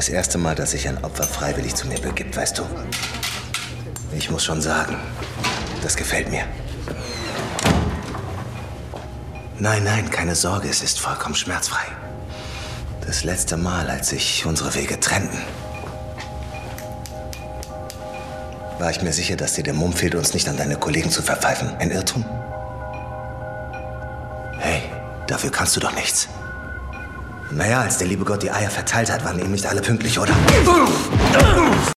Das erste Mal, dass sich ein Opfer freiwillig zu mir begibt, weißt du? Ich muss schon sagen, das gefällt mir. Nein, nein, keine Sorge, es ist vollkommen schmerzfrei. Das letzte Mal, als sich unsere Wege trennten, war ich mir sicher, dass dir der Mumm fehlt, uns nicht an deine Kollegen zu verpfeifen. Ein Irrtum? Hey, dafür kannst du doch nichts. Naja, als der liebe Gott die Eier verteilt hat, waren eben nicht alle pünktlich, oder?